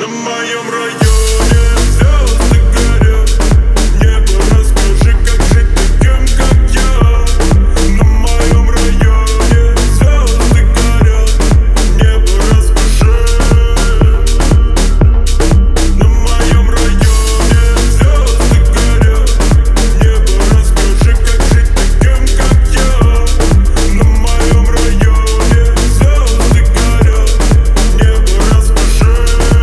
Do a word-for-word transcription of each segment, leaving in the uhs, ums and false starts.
На моем районе звезды горят. Небо, расскажи, как жить таким, как я. На моем районе звезды горят. Небо, расскажи. На моем районе звезды горят. Небо, расскажи, как жить таким, как я. На моем районе звезды горят. Небо, расскажи.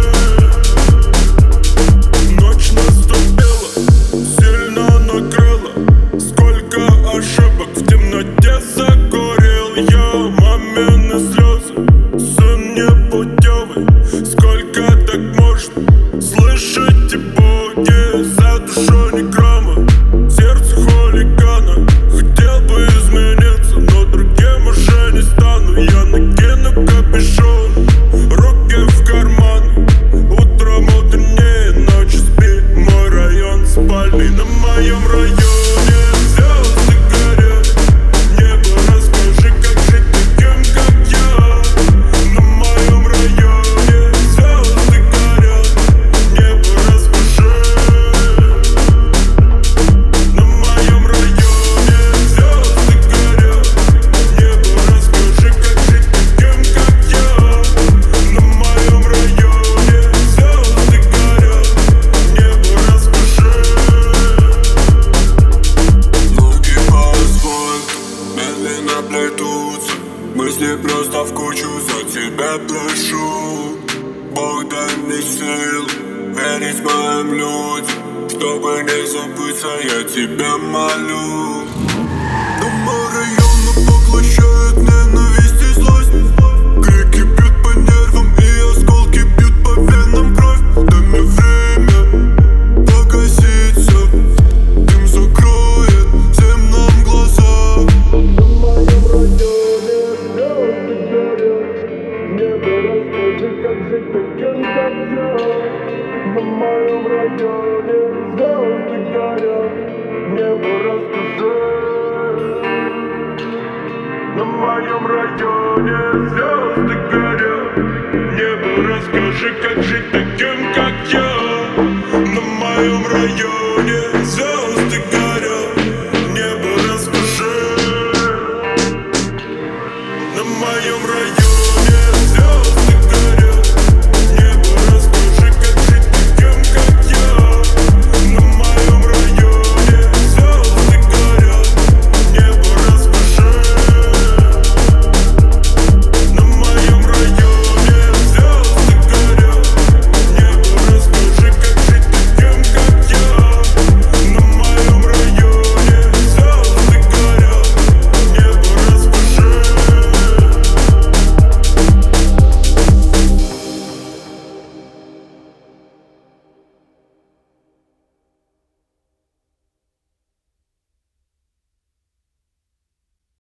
Ночь наступила, сильно накрыла. Сколько ошибок в темноте закурил я. Мамины слезы, сын непутевый. Сколько так можно слышать и боги? За душой ни грамма, сердце хулигана. Хотел бы измениться, но другим уже не стану. Я накину капюшон, руки в карманы. Утром утреннее, ночью спи. Мой район спальный. На моем районе звезды горят. Небо, расскажи, как жить таким, как я. На моем районе звезды горят. Небо, расскажи. На моем районе звезды горят. Небо, расскажи, как жить таким, как я. На моем районе звезды горят. Небо, расскажи. Ноги по асфальту медленно плетутся. Мысли просто в кучу за тебя пишу. Бог дай мне сил верить моим людям. Чтобы не забыться, я тебя молю. Дома района поглощают ненависть и злость. Крики бьют по нервам и осколки бьют по венам кровь. Дай мне время погасить всё. Дым закроет всем нам глаза. На моем районе звезды горят. Небо, расскажи, как жить таким, как я. На моем районе звезды горят. Небо, расскажи. На моем районе